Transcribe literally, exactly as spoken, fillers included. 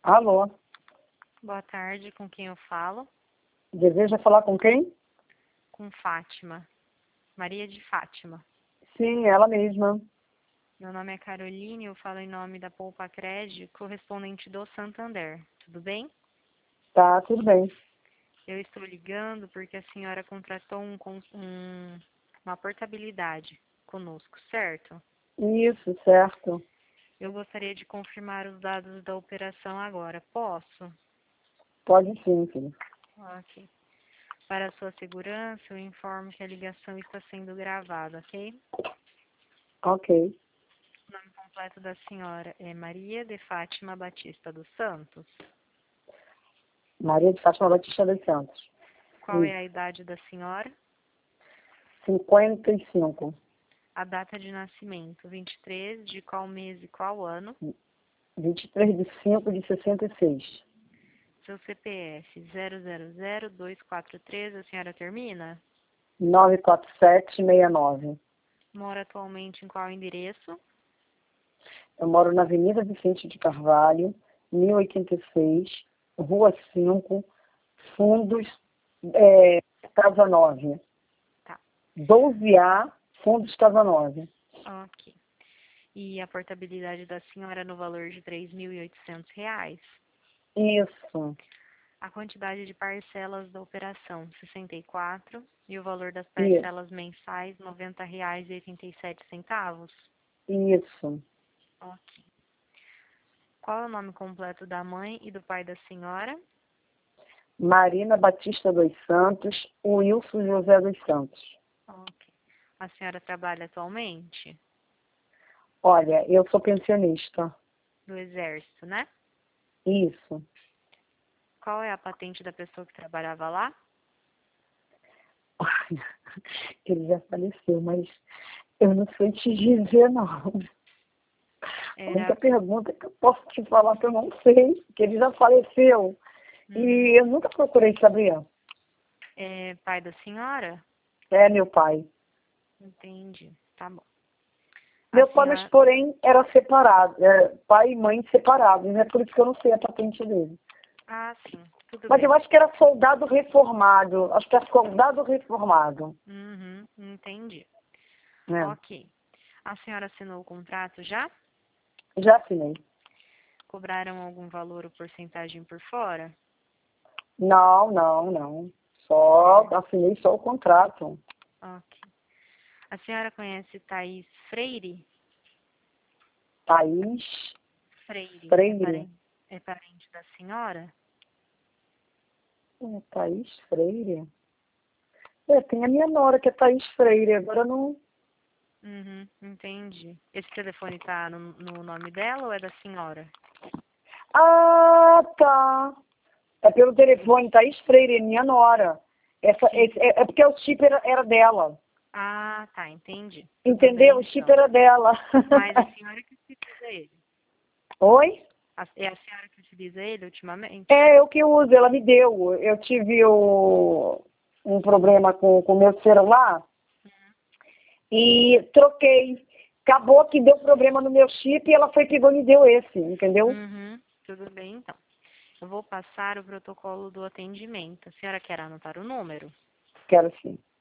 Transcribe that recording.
Alô, Boa tarde, com quem eu falo? deseja falar com quem? Com Fátima. Maria de Fátima. Sim, ela mesma. Meu nome é Caroline, eu falo em nome da Poupa Crédito, correspondente do Santander. Tudo bem? Tá, tudo bem. Eu estou ligando porque a senhora contratou um, cons- um- uma portabilidade conosco, certo? Isso, certo. Eu gostaria de confirmar os dados da operação agora. Posso? Pode sim, filho. Ok. Para a sua segurança, eu informo que a ligação está sendo gravada, ok? Ok. O nome completo da senhora é Maria de Fátima Batista dos Santos. Maria de Fátima Batista dos Santos. Qual Isso. é a idade da senhora? cinquenta e cinco. A data de nascimento, vinte e três de qual mês e qual ano? vinte e três de cinco de sessenta e seis. Seu C P F, zero zero zero dois quatro três, a senhora termina? nove quatro sete seis nove. Mora atualmente em qual endereço? Eu moro na Avenida Vicente de Carvalho, mil e oitenta e seis, Rua cinco, Fundos, é, Casa nove. Tá, doze A, Fundos Casa nove. ok. E a portabilidade da senhora no valor de três mil e oitocentos reais? Isso. A quantidade de parcelas da operação, sessenta e quatro, e o valor das Isso. parcelas mensais, noventa reais e oitenta e sete centavos? Isso. Ok. Qual é o nome completo da mãe e do pai da senhora? Marina Batista dos Santos, Wilson José dos Santos. Ok. A senhora trabalha atualmente? Olha, eu sou pensionista. Do Exército, né? Isso. Qual é a patente da pessoa que trabalhava lá? Olha, ele já faleceu, mas eu não sei te dizer, não. A única Era. pergunta que eu posso te falar que eu não sei, que ele já faleceu. Uhum. E eu nunca procurei saber. É pai da senhora? É meu pai. Entendi. Tá bom. A Meu pai, mas senhora. porém, era separado. É, pai e mãe separados, né? Por isso que eu não sei a patente dele. Ah, sim. Tudo Mas bem. eu acho que era soldado reformado. Acho que é soldado reformado. Uhum. Entendi. É. Ok. A senhora assinou o contrato já? Já assinei. Cobraram algum valor ou porcentagem por fora? Não, não, não. Só assinei só o contrato. Ok. A senhora conhece Thaís Freire? Thaís Freire. É Freire. parente, é parente da senhora? É, Thaís Freire. É, tem a minha nora que é Thaís Freire. Agora não. Uhum, entendi. Esse telefone tá no, no nome dela ou é da senhora? Ah, tá. É pelo telefone, Thaís Freire, minha nora. Essa, Sim. esse, é, é porque o chip era, era dela. Ah, tá, entendi. Tudo Entendeu? bem, O chip então. era dela. Mas a senhora que utiliza ele? Oi? A- É a senhora que utiliza ele ultimamente? É, eu que uso, ela me deu. Eu tive o, um problema com o meu celular e troquei. Acabou que deu problema no meu chip e ela foi pegou e me deu esse, entendeu? Uhum, tudo bem, então. Eu vou passar o protocolo do atendimento. A senhora quer anotar o número? Quero sim.